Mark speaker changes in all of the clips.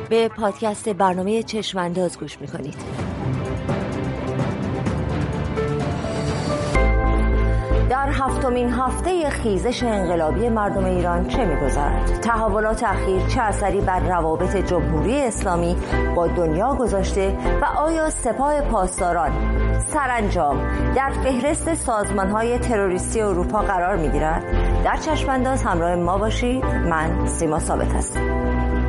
Speaker 1: به پادکست برنامه چشمانداز گوش میکنید. در هفتمین هفته خیزش انقلابی مردم ایران چه می‌گذرد؟ تحولات اخیر چه اثری بر روابط جمهوری اسلامی با دنیا گذاشته و آیا سپاه پاسداران سرانجام در فهرست سازمان‌های تروریستی اروپا قرار می‌گیرد؟ در چشمانداز همراه ما باشید. من سیما ثابت هستم.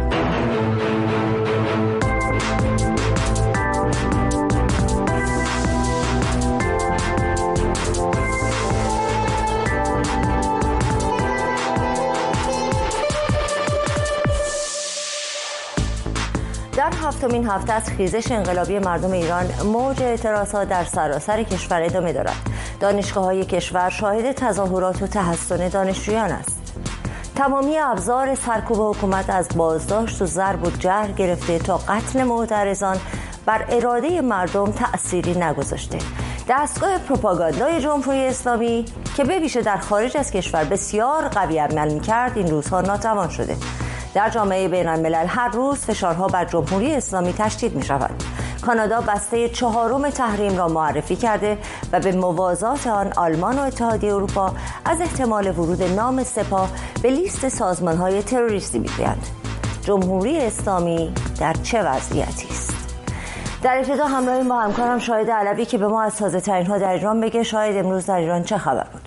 Speaker 1: در هفتمین هفته از خیزش انقلابی مردم ایران موج اعتراضات در سراسر کشور ادامه دارد. دانشگاه‌های کشور شاهد تظاهرات و تحصن دانشجویان است. تمامی ابزار سرکوب حکومت از بازداشت و ضرب و جرح گرفته تا قتل معترضان بر اراده مردم تأثیری نگذاشته. دستگاه پروپاگاندای جمهوری اسلامی که به ویژه در خارج از کشور بسیار قوی عمل می‌کرد این روزها ناتوان شده. در جامعه بین‌الملل هر روز فشارها بر جمهوری اسلامی تشدید می‌شود. کانادا بسته 4 تحریم را معرفی کرده و به موازات آن آلمان و اتحادیه اروپا از احتمال ورود نام سپاه به لیست سازمان‌های تروریستی می‌گویند. جمهوری اسلامی در چه وضعیتی است؟ در ابتدا همراه ما همکارم شاهد علوی که به ما از تازه‌ترین‌ها در ایران بگه. شاهد، امروز در ایران چه خبر بود؟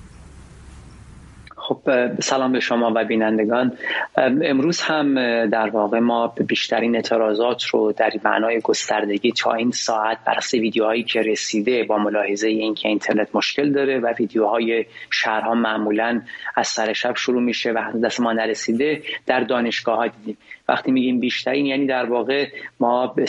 Speaker 2: خب سلام به شما و بینندگان. امروز هم در واقع ما بیشترین اعتراضات رو در معنای گستردگی تا این ساعت بر اساس ویدیوهایی که رسیده با ملاحظه اینکه اینترنت مشکل داره و ویدیوهای شهرها معمولاً از سر شب شروع میشه و دست ما نرسیده، در دانشگاه‌ها دیدیم. وقتی میگیم بیشترین یعنی در واقع ما به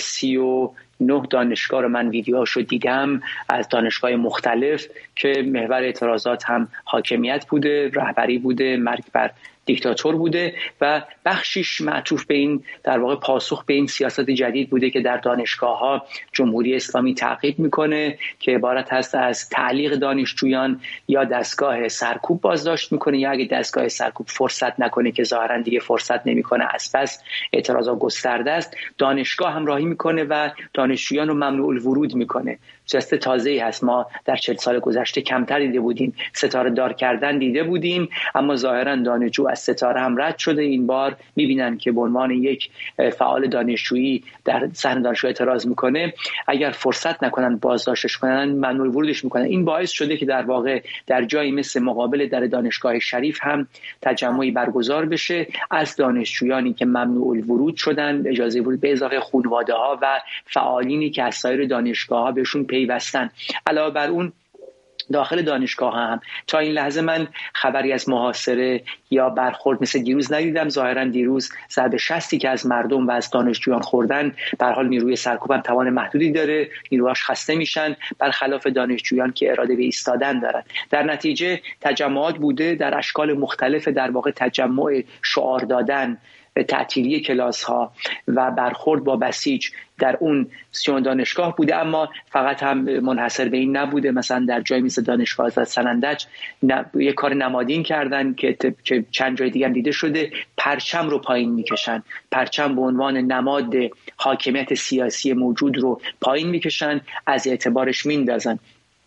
Speaker 2: 39 دانشگاه رو من ویدیوهاشو دیدم از دانشگاه مختلف که محور اعتراضات هم حاکمیت بوده، رهبری بوده، مرگ بر دیکتاتور بوده و بخشیش معطوف به این در واقع پاسخ به این سیاست جدید بوده که در دانشگاه‌ها جمهوری اسلامی تعقیب میکنه که عبارت هست از تعلیق دانشجویان یا دستگاه سرکوب بازداشت میکنه یا اگه دستگاه سرکوب فرصت نکنه که ظاهرا دیگه فرصت نمیکنه از پس اعتراضات گسترده است، دانشگاه همراهی میکنه و دانشجویان رو ممنوع الورود میکنه. جست تازه‌ای هست. ما در 40 سال گذشته کمتر دیده بودیم. ستاره دار کردن دیده بودیم اما ظاهرا دانشجو از ستاره هم رد شده. این بار می‌بینن که به عنوان یک فعال دانشجویی در صحن دانشگاه اعتراض میکنه، اگر فرصت نکنن بازداشتش کنن ممنوع ورودش میکنن. این باعث شده که در واقع در جایی مثل مقابل در دانشگاه شریف هم تجمعی برگزار بشه از دانشجویانی که ممنوع الورود شدن، اجازه ورود به اضافه خانواده‌ها و فعالینی که از سایر دانشگاه‌ها بهشون پیوستن. علاوه بر اون داخل دانشگاه هم تا این لحظه من خبری از محاصره یا برخورد مثل دیروز ندیدم. ظاهرا دیروز ضرب شستی که از مردم و از دانشجویان خوردن، به هر حال نیروی سرکوب هم توان محدودی داره، نیروهاش خسته میشن برخلاف دانشجویان که اراده به ایستادن دارن. در نتیجه تجمعات بوده در اشکال مختلف، در واقع تجمع شعار دادن، تعطیلی کلاس ها و برخورد با بسیج در اون 30 دانشگاه بوده. اما فقط هم منحصر به این نبوده. مثلا در جای مثل دانشگاه سنندج یک کار نمادین کردن که چند جای دیگه هم دیده شده، پرچم رو پایین میکشن، پرچم به عنوان نماد حاکمیت سیاسی موجود رو پایین میکشن، از اعتبارش میندازن.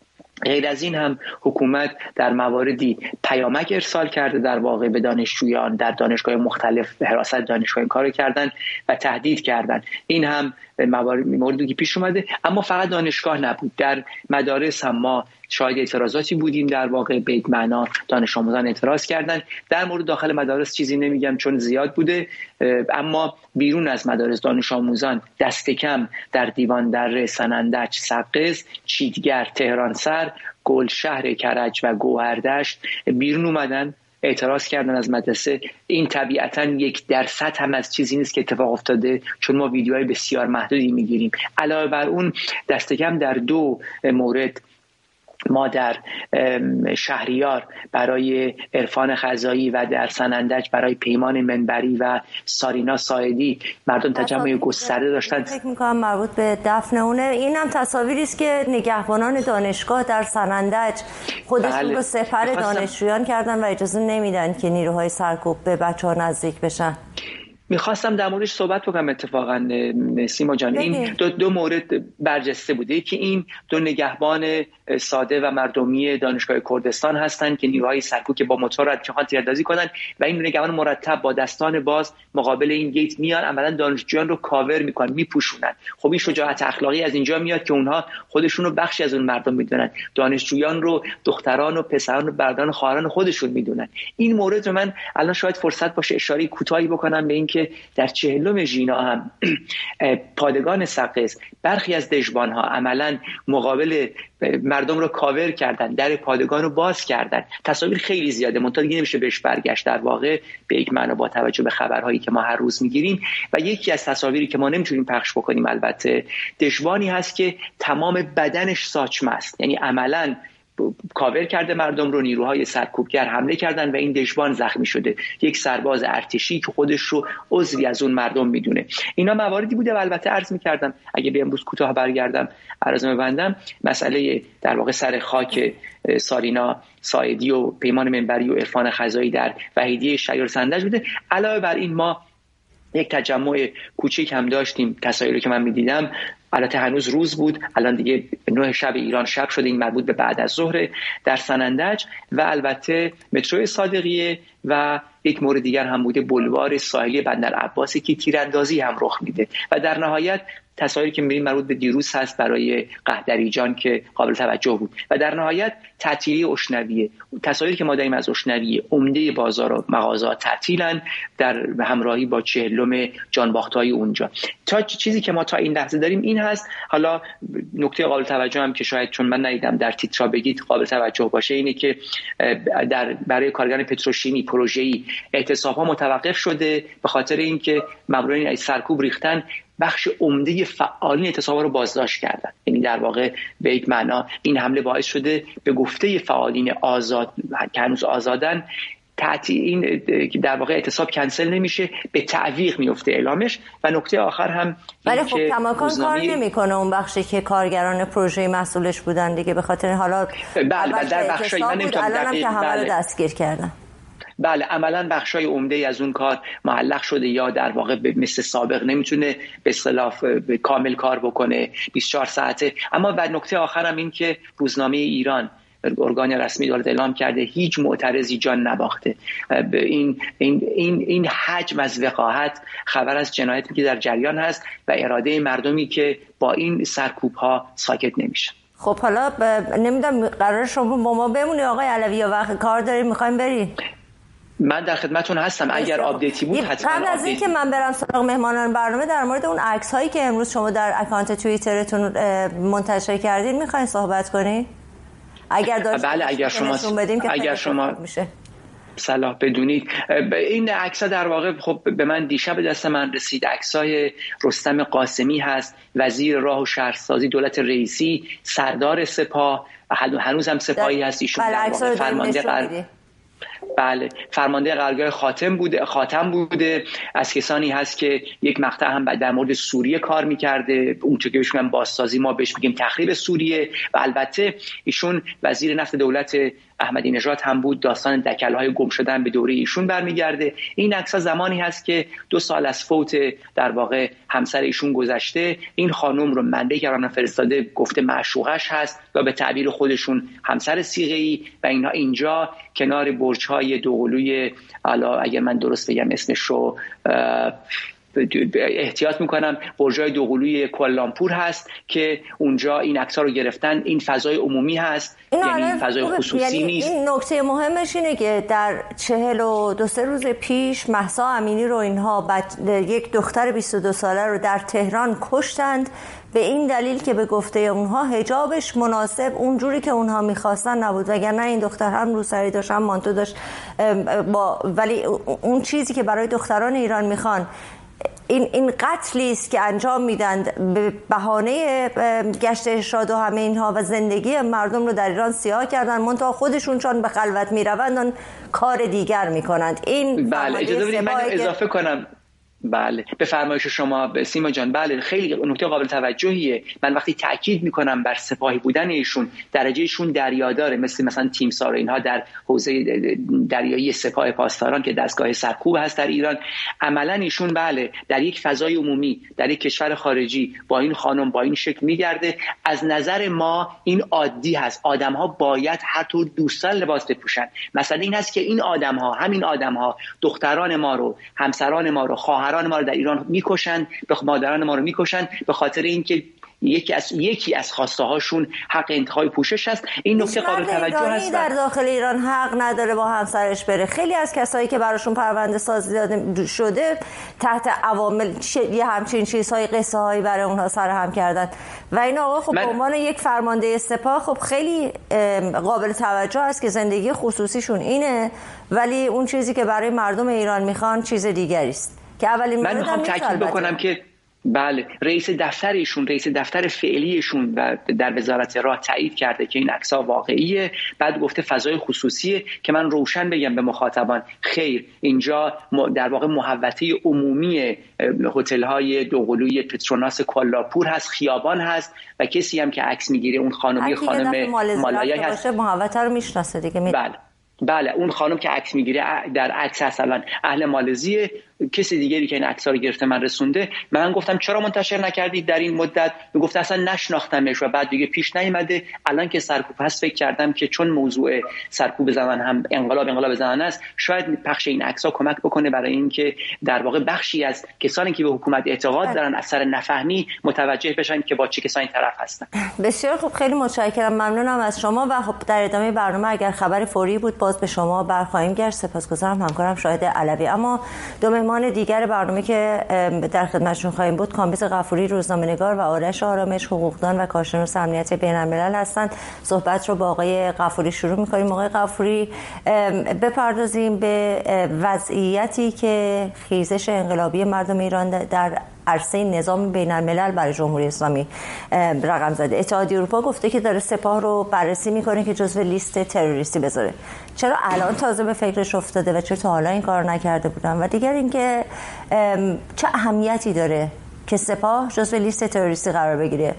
Speaker 2: غیر از این هم حکومت در مواردی پیامک ارسال کرده در واقع به دانشجویان در دانشگاه مختلف به حراست دانشگاه کار کردن و تهدید کردن. این هم موردی که پیش اومده. اما فقط دانشگاه نبود، در مدارس هم ما شاهد اعتراضاتی بودیم. در واقع به معنا دانش آموزان اعتراض کردن. در مورد داخل مدارس چیزی نمیگم چون زیاد بوده، اما بیرون از مدارس دانش آموزان دست کم در دیوان دره، سنندج، سقز، چیتگر، تهران سر، گلشهر کرج و گوهردشت بیرون اومدن، اعتراض کردن از مدرسه. این طبیعتاً 1% هم از چیزی نیست که اتفاق افتاده، چون ما ویدیوهای بسیار محدودی میگیریم. علاوه بر اون دست کم در 2 مورد ما در شهریار برای عرفان خزایی و در سنندج برای پیمان منبری و سارینا ساعدی مردم تجمع گسترده داشتن.
Speaker 1: فکر می‌کنم مربوط به دفن اونه. این هم تصاویری است که نگهبانان دانشگاه در سنندج خودشون رو سپر دانشجویان کردن و اجازه نمیدن که نیروهای سرکوب به بچه‌ها نزدیک بشن.
Speaker 2: میخواستم در موردش صحبت بکنم اتفاقا سیما جان. این دو مورد برجسته بوده که این دو نگهبان ساده و مردمی دانشگاه کردستان هستند که نیروهای سرکوب که با موتور از جهان تیراندازی کنن و این نگهبان مرتب با دستان باز مقابل این گیت میان، عملا دانشجویان رو کاور میکنن، میپوشونن. خب این شجاعت اخلاقی از اینجا میاد که اونها خودشون رو بخشی از اون مردم میدونن، دانشجویان رو دختران و پسران و برادران و خواهران خودشون میدونن. این مورد رو من الان شاید فرصت باشه اشاره کوتاهی بکنم به اینکه در 40 ژینا هم پادگان سقز برخی از دژبان‌ها عملاً مقابل مردم رو کاور کردن، در پادگان رو باز کردن. تصاویر خیلی زیاده، منتها دیگه نمیشه بهش برگشت در واقع به یک معنا با توجه به خبرهایی که ما هر روز میگیریم. و یکی از تصاویری که ما نمیتونیم پخش بکنیم البته دژبانی هست که تمام بدنش ساچمه است، یعنی عملاً کاور کرده مردم رو، نیروهای سرکوبگر حمله کردن و این دژبان زخمی شده، یک سرباز ارتشی که خودش رو عضوی از اون مردم میدونه. اینا مواردی بوده و البته عرض می‌کردم اگه به امروز کوتاه برگردم عرض می‌بندم مسئله در واقع سر خاک سارینا ساعدی و پیمان منبری و عرفان خزایی در وحیدیه شیار سندج بوده. علاوه بر این ما یک تجمع کوچیک هم داشتیم، تصاویری که من می‌دیدم البته هنوز روز بود، الان دیگه 9 شب ایران شب شده، این مربوط به بعد از ظهر در سنندج و البته مترو صادقیه و یک مورد دیگر هم بوده بولوار ساحلی بندرعباسی که تیراندازی هم رخ میده و در نهایت تصاویری که می‌بینیم مربوط به دیروز هست برای قهدریجان که قابل توجه بود و در نهایت تعطیلی اشنویه. تصاویری که ما داریم از اشنویه عمده بازار و مغازات تعطیلن در همراهی با 40 جانباخت‌های اونجا. تا چیزی که ما تا این لحظه داریم این هست. حالا نکته قابل توجه هم که شاید چون من ندیدم در تیترا بگید قابل توجه باشه اینه که برای کارگران پتروشیمی پروژه‌ای اعتصاب‌ها متوقف شده به خاطر اینکه مامورین از سرکوب ریختن، بخش عمده فعالین اعتصاب‌ها رو بازداشت کردن. یعنی در واقع به یک معنا این حمله باعث شده به گفته فعالین آزاد که هنوز آزادن این در واقع اعتصاب کنسل نمیشه، به تعویق میفته اعلامش. و نکته آخر هم
Speaker 1: ولی خب کماکان کار نمیکنه اون بخشی که کارگران پروژه مسئولش بودن دیگه، به خاطر حالا
Speaker 2: بله در بخشی من نمیتونم
Speaker 1: الان که همه رو دستگیر کردن.
Speaker 2: بله عملاً بخشای عمده از اون کار معلق شده یا در واقع مثل سابق نمیتونه به اصطلاح کامل کار بکنه 24 ساعته. اما بعد نکته آخرم این که روزنامه ایران ارگان رسمی دولت اعلام کرده هیچ معترضی جان نباخته. این حجم از وقاحت خبر از جنایتی که در جریان هست و اراده مردمی که با این سرکوب ها ساکت نمیشن.
Speaker 1: خب حالا نمیدونم قرار شما با ما بمونی آقای علوی یا وقت کار داریم میخوایم بریم؟
Speaker 2: من در خدمتتون هستم، اگر آپدیتی بود حتما.
Speaker 1: قبل از اینکه من برم سراغ مهمانان برنامه در مورد اون عکس هایی که امروز شما در اکانت توییترتون منتشر کردین میخواین صحبت کنین؟
Speaker 2: بله اگر شما صلاح بدونید. این عکس‌ها در واقع خب به من دیشب دست من رسید، عکسای رستم قاسمی هست، وزیر راه و شهرسازی دولت رئیسی، سردار سپاه، هنوز هم سپاهی هست ایشون، در واقع فرمانده قرارگاه خاتم بوده. از کسانی هست که یک مقطع هم در مورد سوریه کار میکرده، اون چه که بهش میگن بازسازی، ما بهش میگیم تخریب سوریه. و البته ایشون وزیر نفت دولت احمدی نژاد هم بود، داستان دکل‌های گم شدن به دوره ایشون برمیگرده. این عکس‌ها زمانی هست که 2 سال از فوت در واقع همسر ایشون گذشته. این خانم رو منبعی که برام فرستاده گفته معشوقش هست و به تعبیر خودشون همسر صیغه‌ای و اینها اینجا کنار برج‌های دوقلوی، حالا اگر من درست بگم اسمش رو احتیاط میکنم، برج‌های دوقلوی کوالالامپور هست که اونجا این عکس‌ها رو گرفتن. این فضای عمومی هست، یعنی فضای خصوصی نیست.
Speaker 1: این نکته مهمش اینه که در 42 روز پیش مهسا امینی رو اینها یک دختر 22 ساله رو در تهران کشتند به این دلیل که به گفته اونها حجابش مناسب اونجوری که اونها میخواستن نبود، وگرنه این دختر هم روسری داشت هم مانتو داشت. ولی اون چیزی که برای دختران ایران میخوان این قتلی است که انجام میدند به بهانه گشت ارشاد و همه اینها و زندگی مردم رو در ایران سیاه کردن، منتها خودشون چون به خلوت میروند کار دیگر میکنند. این
Speaker 2: بله اجازه بدید من اضافه کنم. بله، به فرمایش شما سیما جان. بله، خیلی نکته قابل توجهیه. من وقتی تاکید میکنم بر سپاهی بودن ایشون، درجهشون دریاداره، مثلا تیمسار اینها در حوزه دریایی سپاه پاسداران که دستگاه سرکوب هست در ایران، عملا ایشون بله در یک فضای عمومی در یک کشور خارجی با این خانم با این شکل میگرده. از نظر ما این عادی هست، آدم‌ها باید هر طور دوستان لباس بپوشن. مثلا این هست که این همین آدم‌ها دختران ما رو، همسران ما رو، خواهران ما رو در ایران میکشن، به مادران ما رو میکشن به خاطر اینکه یکی از خواسته هاشون حق انتخاب پوشش است. این نکته قابل توجه است.
Speaker 1: در داخل ایران حق نداره با همسرش بره. خیلی از کسایی که براشون پرونده سازی داده شده تحت عوامل یه همچین چیزهای قصه هایی برای اونها سرهم کردن و این آقا خب به عنوان یک فرمانده سپاه خب خیلی قابل توجه است که زندگی خصوصیشون اینه، ولی اون چیزی که برای مردم ایران میخوان چیز دیگری است که اولین
Speaker 2: من میخوام تاکید بکنم که بله، رئیس دفتر فعلیشون و در وزارت راه تایید کرده که این عکس‌ها واقعیه. بعد گفته فضای خصوصیه که من روشن بگم به مخاطبان خیر، اینجا در واقع محوطه عمومی هتل‌های دوقلوی پتروناس کوالاپور هست، خیابان هست و کسی هم که عکس میگیره اون خانم مالایی هست،
Speaker 1: محوطه رو میشناسه دیگه.
Speaker 2: بله اون خانم که عکس میگیره در عکس اصلا اهل مالزیه. کسی دیگری که این عکس‌ها رو گرفته من رسونده. من گفتم چرا منتشر نکردید در این مدت؟ گفت اصلا نشناختمش و بعد دیگه پیش نیامده. الان که سرکوب هست فکر کردم که چون موضوع سرکوب زمان هم انقلاب زمان است، شاید پخش این عکس‌ها کمک بکنه برای اینکه در واقع بخشی از کسانی که به حکومت اعتقاد دارن اثر نفهمی متوجه بشن که با چه کسانی طرف هستن.
Speaker 1: بسیار خوب، خیلی متشکرم، ممنونم از شما و خب در ادامه برنامه اگر خبر فوری بود باز به شما برخواهیم گشت. سپاسگزارم همکارم شاهد علوی. اما دو مهمان دیگر برنامه که در خدمتشون خواهیم بود کامبیز غفوری روزنامه‌نگار و آرش آرامش حقوقدان و کارشناس امنیت بین‌الملل هستند. صحبت رو با آقای غفوری شروع می‌کنیم. آقای غفوری، بپردازیم به وضعیتی که خیزش انقلابی مردم ایران در عرصه نظام بین‌الملل برای جمهوری اسلامی رقم زده. اتحادیه اروپا گفته که داره سپاه رو بررسی میکنه که جزو لیست تروریستی بذاره. چرا الان تازه به فکرش افتاده و چرا تا حالا این کار نکرده بودن؟ و دیگر اینکه چه اهمیتی داره که سپاه جزو لیست تروریستی قرار بگیره؟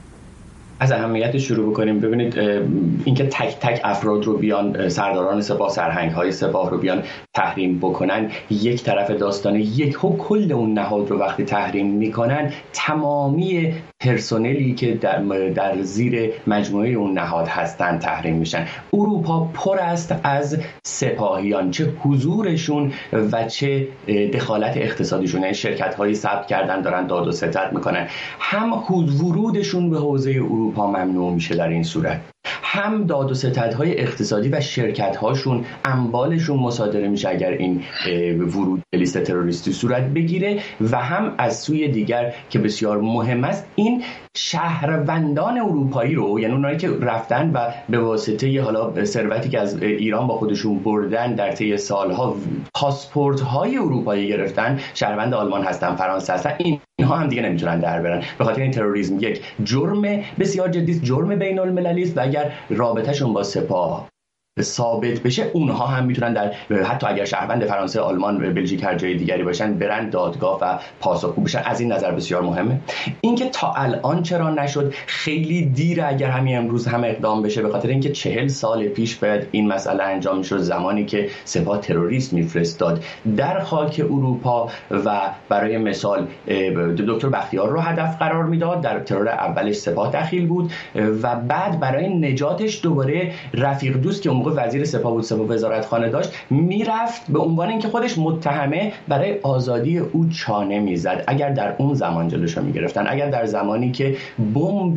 Speaker 3: از اهمیت شروع بکنیم. ببینید اینکه تک تک افراد رو بیان، سرداران سپاه، سرهنگ‌های سپاه رو بیان تحریم بکنن یک طرف داستانه. یک کل اون نهاد رو وقتی تحریم میکنن، تمامی پرسنلی که در زیر مجموعه اون نهاد هستن تحریم میشن. اروپا پر است از سپاهیان، چه حضورشون و چه دخالت اقتصادیشون. شرکت‌های ثبت کردن دارن داد و ستد میکنن. هم ورودشون به حوزه اروپا ممنوع میشه در این صورت، هم داد و ستدهای اقتصادی و شرکت‌هاشون اموالشون مصادره میشه اگر این ورود به لیست تروریستی صورت بگیره، و هم از سوی دیگر که بسیار مهم است، این شهروندان اروپایی رو، یعنی اونایی که رفتن و به واسطه حالا ثروتی که از ایران با خودشون بردن در طی سالها پاسپورت‌های اروپایی گرفتن، شهروند آلمان هستن، فرانسه هستن، اینها هم دیگه نمیتونن در برن. به خاطر این تروریسم یک جرم بسیار جدی است، جرم بین‌المللی است و اگر رابطه‌شون با سپاه ثابت بشه، اونها هم میتونن در حتی اگر شهروند فرانسه، آلمان، بلژیک، هر جای دیگری باشن، برن دادگاه و پاسخگو بشن. از این نظر بسیار مهمه. اینکه تا الان چرا نشد، خیلی دیره اگر همین امروز هم اقدام بشه، به خاطر اینکه 40 سال پیش باید این مسئله انجام میشد، زمانی که سپاه تروریست میفرستاد در خاک اروپا و برای مثال دکتر بختیار رو هدف قرار میداد. در ترور اولش سپاه دخیل بود و بعد برای نجاتش دوباره رفیق دوست که موقع وزیر سپاه بود، سپاه وزارتخانه داشت، میرفت به عنوان اینکه خودش متهمه برای آزادی او چانه میزد. اگر در اون زمان جلوشو میگرفتن، اگر در زمانی که بمب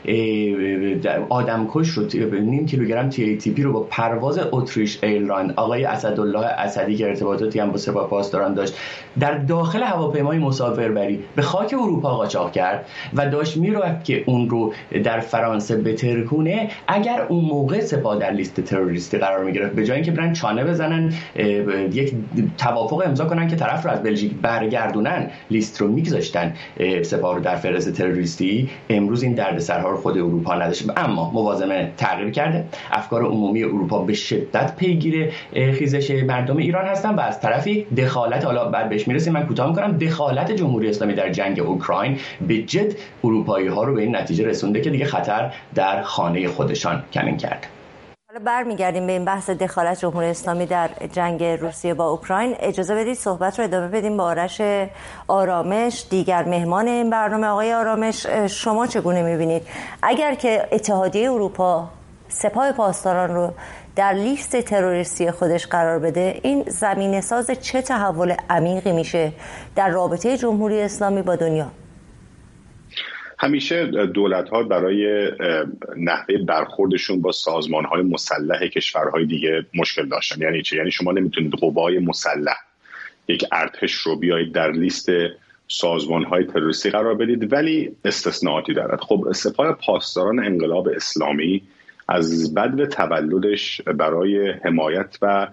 Speaker 3: آدمکش رو 0.5 کیلوگرم TATP رو با پرواز اتریش ایرلاین، آقای اسدالله اسدی که ارتباطاتی هم با سپاه پاسداران داشت، در داخل هواپیمای مسافربری به خاک اروپا قاچاق کرد و داشت میرفت که اون رو در فرانسه بترکونه، اگر اون موقع سپاه در لیست تروریستی تروریستی قرار میگرفت، به جای اینکه برن چانه بزنن یک توافق امضا کنن که طرف رو از بلژیک برگردونن، لیست رو میگذاشتن سپاه رو در فهرست تروریستی، امروز این دردسرها رو خود اروپا نداشت. اما موازنه تغییر کرده، افکار عمومی اروپا به شدت پیگیر خیزش مردم ایران هستن و از طرفی دخالت، حالا بعد بهش میرسیم، من کوتاه میکنم، دخالت جمهوری اسلامی در جنگ اوکراین به جد اروپایی ها رو به این نتیجه رسونده که دیگه خطر در خانه خودشان کمین کرد.
Speaker 1: حالا برمیگردیم به این بحث دخالت جمهوری اسلامی در جنگ روسیه با اوکراین. اجازه بدید صحبت رو ادامه بدیم با آرش آرامش، دیگر مهمان این برنامه. آقای آرامش، شما چگونه میبینید اگر که اتحادیه اروپا سپاه پاسداران رو در لیست تروریستی خودش قرار بده، این زمینه ساز چه تحول عمیقی میشه در رابطه جمهوری اسلامی با دنیا؟
Speaker 4: همیشه دولت‌ها برای نحوه برخوردشون با سازمان‌های مسلح کشورهای دیگه مشکل داشتن. یعنی چه؟ یعنی شما نمیتونید قوای مسلح، یک ارتش رو بیایید در لیست سازمان‌های تروریستی قرار بدید، ولی استثناءاتی دارد. خب سپاه پاسداران انقلاب اسلامی از بدو تولدش برای حمایت و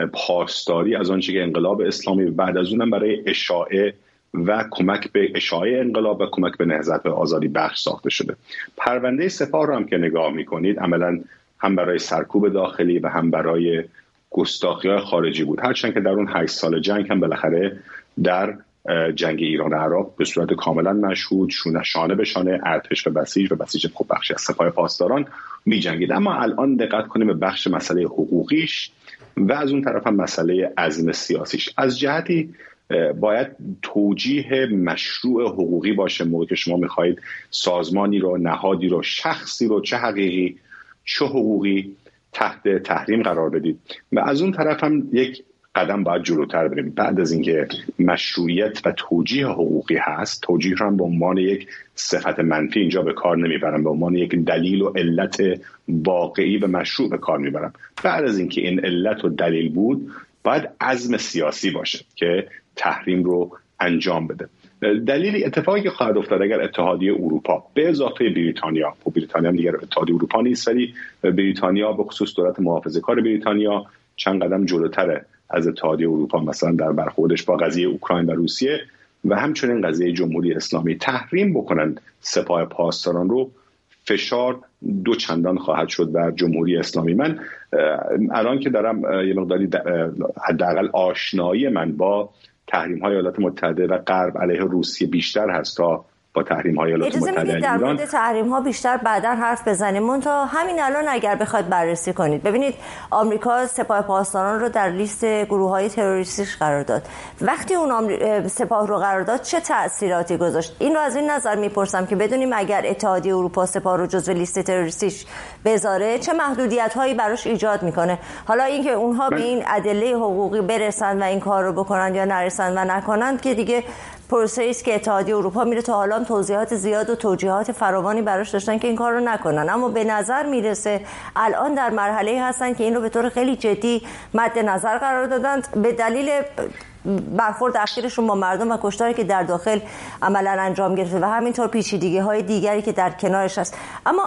Speaker 4: پاسداری از آنچه که انقلاب اسلامی، بعد از اونم برای اشاعه و کمک به اشاعه انقلاب و کمک به نهضت آزادی بخش ساخته شده. پرونده سپاه رو هم که نگاه میکنید، عملاً هم برای سرکوب داخلی و هم برای گستاخی‌های خارجی بود، هرچند که در اون 8 سال جنگ هم بالاخره در جنگ ایران و عراق به صورت کاملا مشهود شانه به شانه ارتش و بسیج خب بخشی از سپاه پاسداران می جنگید. اما الان دقت کنیم به بخش مسئله حقوقیش و از اون طرف هم مسئله عزم سیاسیش. از جهتی باید توجیه مشروع حقوقی باشه موقعی که شما میخواهید سازمانی رو، نهادی رو، شخصی رو، چه حقیقی چه حقوقی تحت تحریم قرار بدید. و از اون طرف هم یک قدم باید جلوتر بریم. بعد از اینکه مشروعیت و توجیه حقوقی هست، توجیه رو هم به عنوان یک صفت منفی اینجا به کار نمیبرم، به عنوان یک دلیل و علت واقعی و مشروع به کار میبرم. بعد از اینکه این علت و دلیل بود، باید عزم سیاسی باشه که تحریم رو انجام بده. دلیل اتفاقی که خواهد افتاد اگر اتحادیه اروپا به اضافه بریتانیا، و بریتانیا هم دیگر اتحادیه اروپا نیست، ولی بریتانیا به خصوص دولت محافظه‌کار بریتانیا چند قدم جلوتره از اتحادیه اروپا، مثلا در برخوردش با قضیه اوکراین و روسیه و همچنین قضیه جمهوری اسلامی، تحریم بکنند سپاه پاسداران رو، فشار دو چندان خواهد شد بر جمهوری اسلامی. من الان که دارم یه مقداری حداقل آشنایی من با تحریم‌های ایالات متحده و غرب علیه روسیه بیشتر هست تا با تحریم‌های ایالات متحده علیه ایران.
Speaker 1: در مورد تحریم‌ها بیشتر بعداً حرف بزنیم. منتها همین الان اگر بخواید بررسی کنید، ببینید آمریکا سپاه پاسداران رو در لیست گروه‌های تروریستیش قرار داد. وقتی اون سپاه رو قرار داد چه تأثیراتی گذاشت؟ این رو از این نظر میپرسم که بدونیم اگر اتحادیه اروپا سپاه رو جزو لیست تروریستیش بذاره چه محدودیت‌هایی براش ایجاد میکنه. حالا اینکه اونها به این ادله حقوقی برسن و این کار رو بکنن یا نرسن و نکنن که دیگه پروسه‌ای است که اتحادیه اروپا میره تا حالا توضیحات زیاد و توجیهات فراوانی براش داشتن که این کار رو نکنن، اما به نظر میرسه الان در مرحله‌ای هستن که این رو به طور خیلی جدی مد نظر قرار دادن به دلیل برخورد اخیرشون با مردم و کشتاری که در داخل عملاً انجام گرفته و همینطور پیچیدگی‌های دیگری که در کنارش هست. اما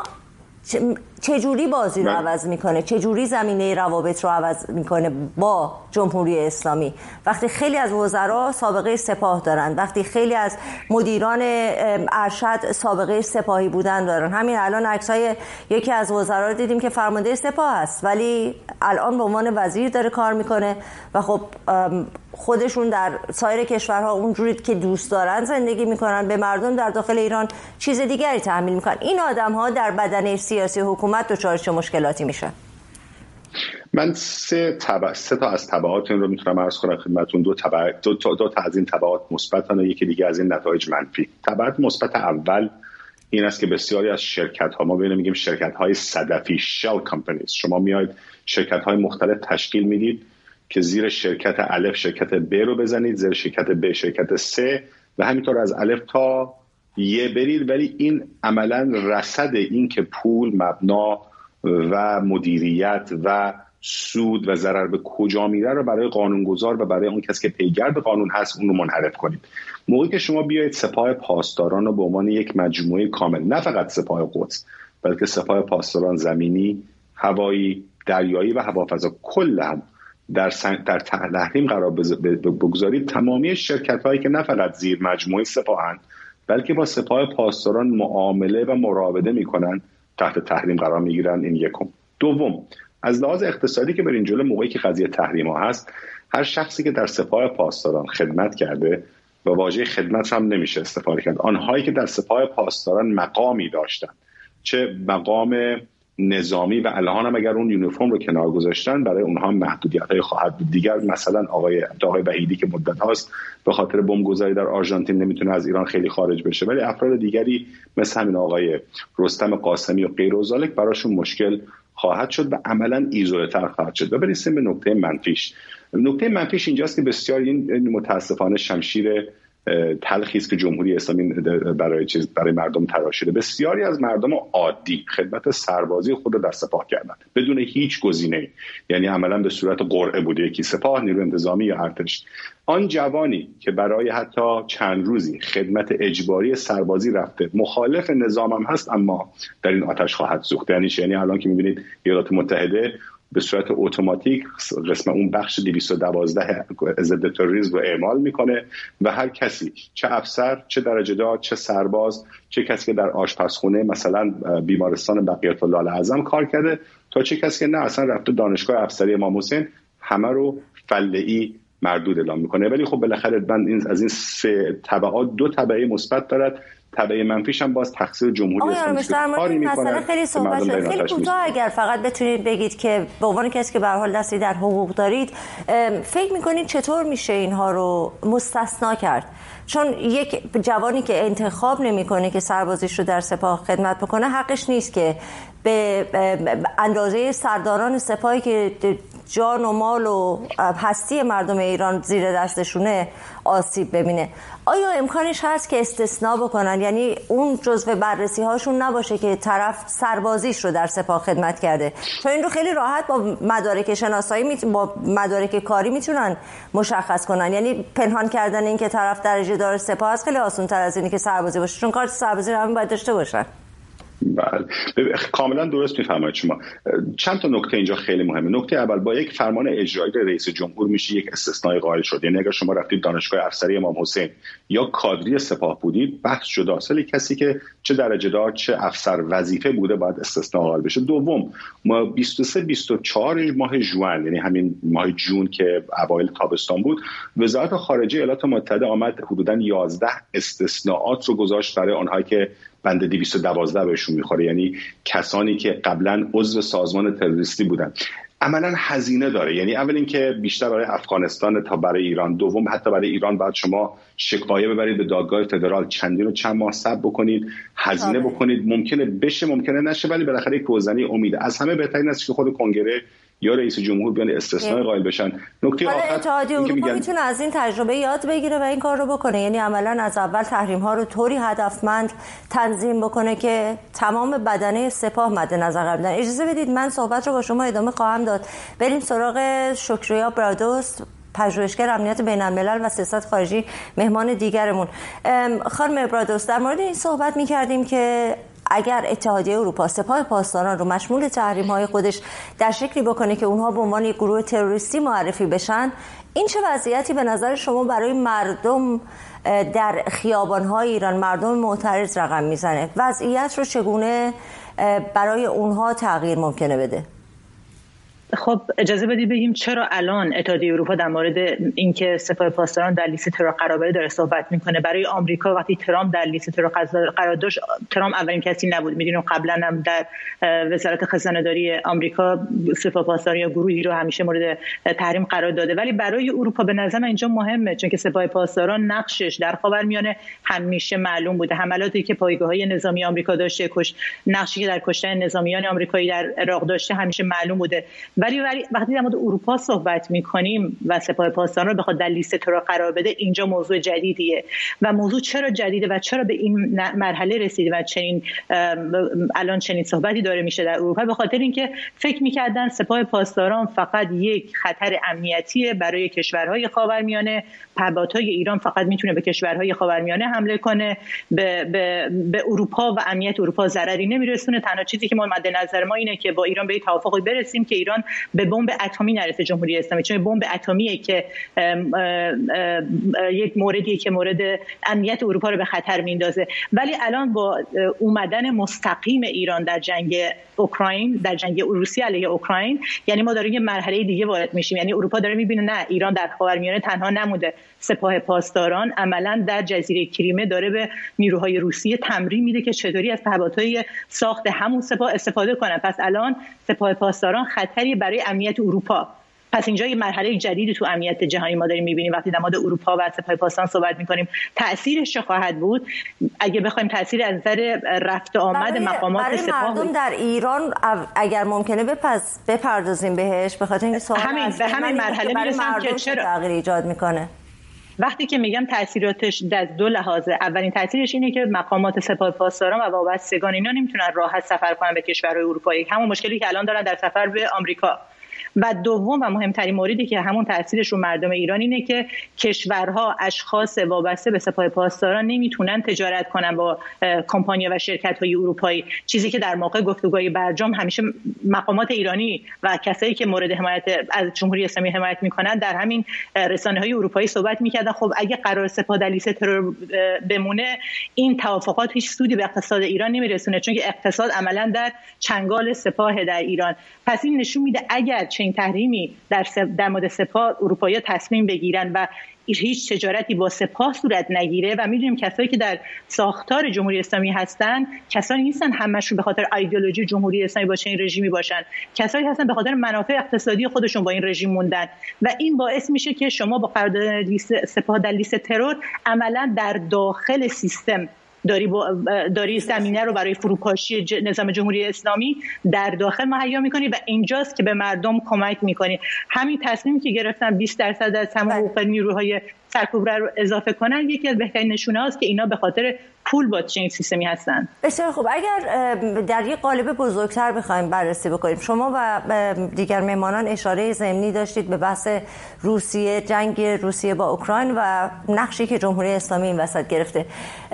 Speaker 1: چجوری بازی رو عوض میکنه؟ چجوری زمینه روابط رو عوض میکنه با جمهوری اسلامی وقتی خیلی از وزرا سابقه سپاه دارن، وقتی خیلی از مدیران ارشد سابقه سپاهی بودن دارن؟ همین الان عکسای یکی از وزرا رو دیدیم که فرمانده سپاه هست ولی الان به عنوان وزیر داره کار میکنه و خب خودشون در سایر کشورها اونجوری که دوست دارن زندگی میکنن، به مردم در داخل ایران چیز دیگری تحمیل میکنن. این آدم‌ها در بدنه سیاسی حکومت دچار چه مشکلاتی میشن؟
Speaker 4: من سه تا از تبعات این رو میتونم عرض کنم خدمتتون. دو تا از این تبعات مثبتن و یکی دیگه از این نتایج منفی. تبعات مثبت اول این است که بسیاری از شرکت‌ها، ما میگیم شرکت‌های صدفی، شل کمپانیز، شما میاید شرکت‌های مختلف تشکیل میدید که زیر شرکت الف شرکت ب رو بزنید، زیر شرکت ب شرکت س و همینطور از الف تا ی برید، ولی این عملا رصد این که پول، مبنا و مدیریت و سود و ضرر به کجا میره رو برای قانونگذار و برای اون کسی که پیگرد قانون هست اون رو منحرف کنید. موقعی که شما بیایید سپاه پاسداران رو به عنوان یک مجموعه کامل، نه فقط سپاه قدس بلکه سپاه پاسداران زمینی، هوایی، دریایی و هوافضا کلا در تحریم قرار بگذارید، تمامی شرکت‌هایی که نه فقط زیر مجموعه سپاهند بلکه با سپاه پاسداران معامله و مراوده میکنن تحت تحریم قرار میگیرن. این یکم. دوم، از لحاظ اقتصادی که برین جلو، موقعی که قضیه تحریم ها هست، هر شخصی که در سپاه پاسداران خدمت کرده و واژه خدمت هم نمیشه استفاده کرد، آنهایی که در سپاه پاسداران مقامی داشتن، چه مقام نظامی و الان هم اگر اون یونیفرم رو کنار گذاشتن، برای اونها محدودیت‌های خواهد بود. دیگر مثلا آقای وحیدی که مدت هاست به خاطر بمبگذاری در آرژانتین نمیتونه از ایران خیلی خارج بشه، ولی افراد دیگری مثل همین آقای رستم قاسمی و غیر و ذالک براشون مشکل خواهد شد و عملاً ایزوله‌تر خواهد شد. و برسیم به نکته منفیش. نکته منفیش اینجاست که بسیار این متاسفانه شمشیر تلخی است که جمهوری اسلامی برای مردم تراشیده. بسیاری از مردم عادی خدمت سربازی خود را در سپاه کردند بدون هیچ گزینه‌ای، یعنی عملا به صورت قرعه بوده، یکی سپاه، نیروی انتظامی یا ارتش. آن جوانی که برای حتی چند روزی خدمت اجباری سربازی رفته، مخالف نظام هم هست، اما در این آتش خواهد سوخت. یعنی الان که می‌بینید ایالات متحده به صورت اتوماتیک قسم اون بخش 212 ضد تروریسم رو اعمال میکنه و هر کسی، چه افسر، چه درجه دار، چه سرباز، چه کسی که در آشپزخونه مثلا بیمارستان بقیت الله الاعظم کار کرده، تا چه کسی که نه اصلا رفته دانشگاه افسری امام حسین، همه رو فله‌ای مردود اعلام میکنه. ولی خب بالاخره از این سه طبقات دو طبقه مثبت دارد، طبقه منفیش هم باز تقصیر جمهوری اسلامی است.
Speaker 1: مثلا خیلی صحبت شد، خیلی کوتاه اگر فقط بتونید بگید که به عنوان کسی که به هر حال دستی در حقوق دارید، فکر میکنید چطور میشه اینها رو مستثنا کرد؟ چون یک جوانی که انتخاب نمیکنه که سربازیش رو در سپاه خدمت بکنه، حقش نیست که به اندازه سرداران سپاهی که جان و مال و هستی مردم ایران زیر دستشونه آسیب ببینه. آیا امکانش هست که استثناء بکنن، یعنی اون جزو بررسی هاشون نباشه که طرف سربازیش رو در سپاه خدمت کرده؟ چون این رو خیلی راحت با مدارک شناسایی با مدارک کاری میتونن مشخص کنن. یعنی پنهان کردن این که طرف درجه دار سپاه است خیلی آسان تر از اینی که سربازی باشه، چون کارت سربازی رو همین باید داشته باشن.
Speaker 4: بله، کاملا درست میفرمایید شما. چند تا نکته اینجا خیلی مهمه. نکته اول، با یک فرمان اجرایی رئیس جمهور میشه یک استثناء قائل شد. یعنی اگر شما رفتید دانشگاه افسری امام حسین یا کادری سپاه بودید، بحث جداست، ولی کسی که چه درجه دار چه افسر وظیفه بوده باید استثناء قائل بشه. دوم، ما 23-24 ماه ژوئن، یعنی همین ماه جون که اوایل تابستان بود، وزارت خارجه ایالات متحده آمد حدوداً 11 استثناءات رو گذاشت برای آنهایی که بند 212 بهشون میخوره، یعنی کسانی که قبلا عضو سازمان تروریستی بودن. عملا هزینه داره، یعنی اول اینکه بیشتر برای افغانستان تا برای ایران، دوم حتی برای ایران بعد شما شکایه ببرید به دادگاه فدرال، چندین و چند ماه صبر بکنید، هزینه بکنید، ممکنه بشه ممکنه نشه، ولی بالاخره یک روزنی امیده. از همه بهترین است که خود کنگره یا رئیس جمهور بیان استثناء قائل بشن. نکته آخر،
Speaker 1: اتحادیه اروپا میتونه از این تجربه یاد بگیره و این کار رو بکنه، یعنی عملا از اول تحریم ها رو طوری هدفمند تنظیم بکنه که تمام بدنه سپاه مد نظر قرار بدن. اجازه بدید من صحبت رو با شما ادامه خواهم داد. بریم سراغ شکریا برادوس، پژوهشگر امنیت بین‌الملل و سیاست خارجی، مهمان دیگرمون. خانم برادوس، در مورد این صحبت می‌کردیم که اگر اتحادیه اروپا سپاه پاسداران رو مشمول تحریم‌های خودش در شکلی بکنه که اونها به عنوان یک گروه تروریستی معرفی بشن، این چه وضعیتی به نظر شما برای مردم در خیابان‌های ایران، مردم معترض رقم میزنه؟ وضعیت رو چگونه برای اونها تغییر ممکنه بده؟
Speaker 5: خب اجازه بدید بگیم چرا الان اتحادیه اروپا در مورد اینکه سپاه پاسداران در لیست ترور قرار بده داره صحبت میکنه. برای آمریکا وقتی ترامپ در لیست ترور قرار داشت، ترامپ اولین کسی نبود. میدونیم قبلا هم در وزارت خزانه‌داری آمریکا سپاه پاسداران یا گروهی رو همیشه مورد تحریم قرار داده، ولی برای اروپا به نظر من اینجا مهمه، چون که سپاه پاسداران نقشش در خاورمیانه همیشه معلوم بوده. حملاتی که پایگاه‌های نظامی آمریکا داشته، نقشی که در کشتن نظامیان آمریکایی در عراق داشته همیشه معلوم بوده ولی وقتی در مورد اروپا صحبت می‌کنیم و سپاه پاسداران رو بخواد در لیست ترور قرار بده، اینجا موضوع جدیدیه و موضوع چرا جدیده و چرا به این مرحله رسیده و الان چنین صحبتی داره میشه در اروپا، به خاطر اینکه فکر می‌کردن سپاه پاسداران فقط یک خطر امنیتیه برای کشورهای خاورمیانه، پهپادهای ایران فقط میتونه به کشورهای خاورمیانه حمله کنه، به اروپا و امنیت اروپا ضرری نمیرسونه. تنها چیزی که ما مد نظر ما اینه که با ایران به توافقی برسیم که ایران به بمب اتمی نرسه جمهوری اسلامی، چون بمب اتمیه که یک موردیه که مورد امنیت اروپا رو به خطر میندازه. ولی الان با اومدن مستقیم ایران در جنگ اوکراین، در جنگ روسیه علیه اوکراین، یعنی ما داریم یه مرحله دیگه وارد میشیم. یعنی اروپا داره میبینه نه، ایران در خاورمیانه تنها نموده، سپاه پاسداران عملاً در جزیره کریمه داره به نیروهای روسیه تمرین میده که چطوری از پهپادهای ساخت همون سپاه استفاده کنن. پس الان سپاه پاسداران خطری برای امنیت اروپا. پس اینجا یه مرحله جدیدی تو امنیت جهانی ما داریم می‌بینیم. وقتی در مورد اروپا و سپاه پاسداران صحبت می‌کنیم، تأثیرش چه خواهد بود؟ اگه بخوایم تأثیر از نظر رفت و آمد مقامات سپاه
Speaker 1: مردم در ایران اگر ممکنه بپردازیم بهش، به خاطر اینکه سوال
Speaker 5: به همین مرحله میرسیم که چرا
Speaker 1: تغییر ایجاد میکنه.
Speaker 5: وقتی که میگم تاثیراتش در دو لحاظه، اولین تاثیرش اینه که مقامات سپاه پاسداران و وابستگان اینا نمیتونن راحت سفر کنن به کشورهای اروپایی، همون مشکلی که الان دارن در سفر به آمریکا. و دوم و مهمترین موردی که همون تاثیرش رو مردم ایران اینه که کشورها، اشخاص وابسته به سپاه پاسداران نمیتونن تجارت کنن با کمپانی‌ها و شرکت‌های اروپایی، چیزی که در موقع گفتگوهای برجام همیشه مقامات ایرانی و کسایی که مورد حمایت از جمهوری اسلامی حمایت میکنن در همین رسانه‌های اروپایی صحبت میکردن. خب اگه قرار سپاه در لیست ترور بمونه، این توافقات هیچ سودی به اقتصاد ایران نمیرسونه، چون که اقتصاد عملاً در چنگال سپاه در ایران. پس این نشون میده اگر چنین تحریمی در مورد سپاه اروپایی تصمیم بگیرن و هیچ تجارتی با سپاه صورت نگیره، و میدونیم کسایی که در ساختار جمهوری اسلامی هستن کسانی نیستن همشون به خاطر ایدئولوژی جمهوری اسلامی با چنین رژیمی باشن، کسایی هستن به خاطر منافع اقتصادی خودشون با این رژیم موندن و این باعث میشه که شما با قرارداد سپاه در لیست ترور عملا در داخل سیستم داری زمینه رو برای فروپاشی نظام جمهوری اسلامی در داخل مهیا میکنی و اینجاست که به مردم کمک میکنی. همین تصمیمی که گرفتن 20% از تمام حقوق نیروهای سرکوبره رو اضافه کنن یکی از بهترین نشونه‌هاست که اینا به خاطر پول با چنین سیستمی هستن.
Speaker 1: بسیار خوب. اگر در یک قالب بزرگتر بخوایم بررسی بکنیم، شما و دیگر مهمانان اشاره ضمنی داشتید به بحث روسیه، جنگ روسیه با اوکراین و نقشی که جمهوری اسلامی این وسط گرفته.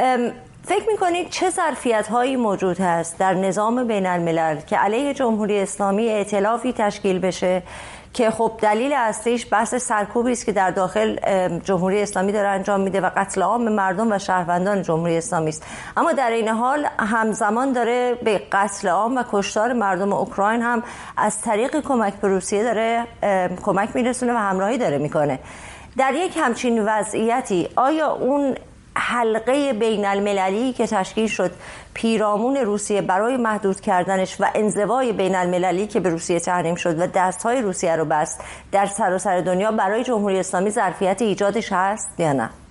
Speaker 1: فکر می‌کنید چه ظرفیت‌هایی موجود هست در نظام بین‌الملل که علیه جمهوری اسلامی ائتلافی تشکیل بشه که خب دلیل اصلیش بحث سرکوبی است که در داخل جمهوری اسلامی داره انجام میده و قتل عام مردم و شهروندان جمهوری اسلامی است، اما در این حال همزمان داره به قتل عام و کشتار مردم اوکراین هم از طریق کمک به روسیه داره کمک میرسونه و همراهی داره میکنه. در یک همچین وضعیتی آیا اون حلقه بین المللی که تشکیل شد پیرامون روسیه برای محدود کردنش و انزوای بین المللی که به روسیه تحریم شد و دستهای روسیه رو بست در سراسر دنیا برای جمهوری اسلامی ظرفیت ایجادش هست یا نه؟